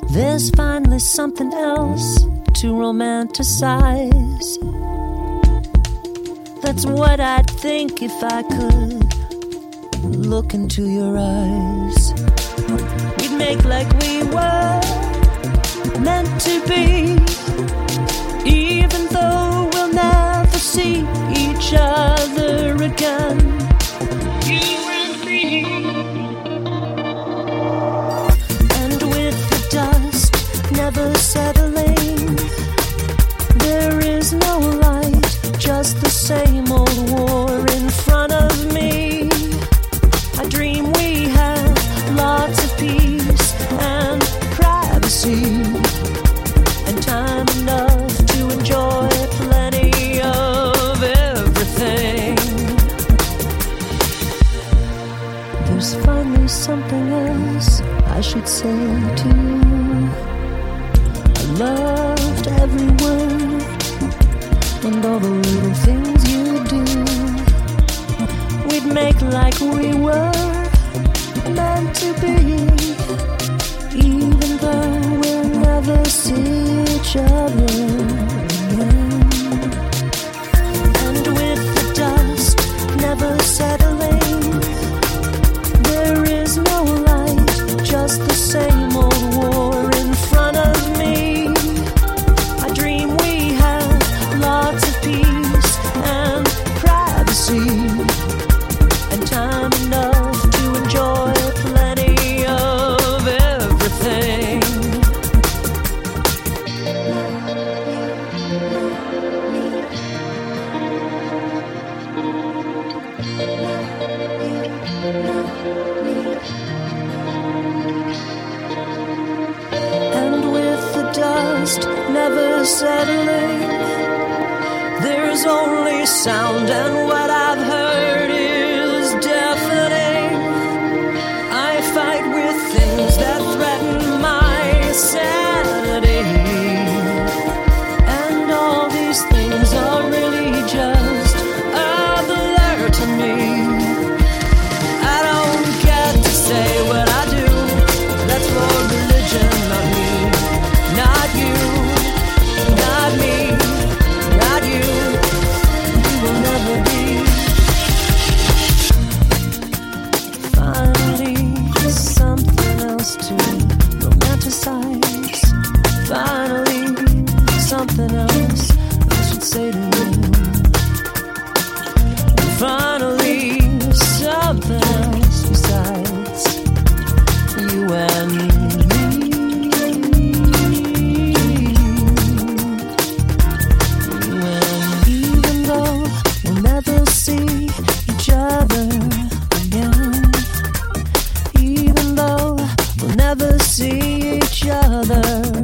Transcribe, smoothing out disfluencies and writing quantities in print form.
There's finally something else to romanticize. That's what I'd think if I could look into your eyes. We'd make like we were meant to be, even though we'll never see each other again. You and me. And with the dust never settling, there is no light, just the same old war in front of me. I dream we have lots of peace and privacy, and time enough to enjoy plenty of everything. There's finally something else I should say to you. I loved every word and all the little things you do. We'd make like we were meant to be, even though we'll never see each other again. And with the dust never settling, there is no light, just the same old war in front of me. I dream we have lots of peace and privacy, and time enough to enjoy plenty of everything. And with the dust never settling, there's only sound, and what I've heard is deafening. I fight with things that threaten my sanity, and all these things are really just a blur to me. I don't get to say what I do, that's for religion, not me, not you, not me, not you. We will never be. Finally, something else to romanticize. Finally, something else I should say to you. Finally, something else besides you and me. Even though we'll never see each other again, even though we'll never see each other